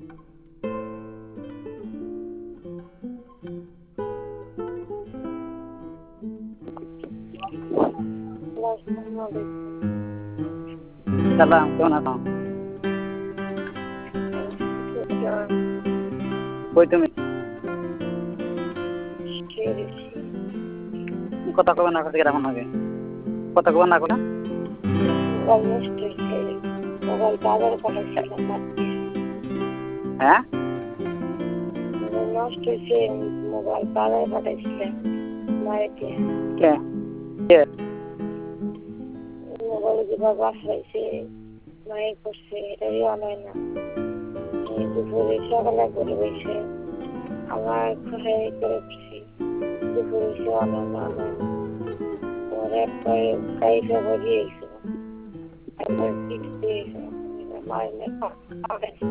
সালাম, কেমন আছো? কই তুমি? কথা কবে না কথা কেমন হবে? কথা কবে না কথা? মোবাইল বাজারে পাঠাইছিলাম হ্যাঁ? নষ্ট হয়েছে, মোবাইল বাজারে পাঠাইছিলাম মায়েকে। কে? কে? মোবাইলে যেভাবে বাসাইছে মায়ের করছে এটাই অনয় না। দুপুরে সকালে করে রয়েছে আমার খাই করে উঠছি, দুপুরে সে অনয় না অনয় না পরে একবার কাইফা ভরিয়ে গেছিল, একবার পিঠ দিয়ে মায়ের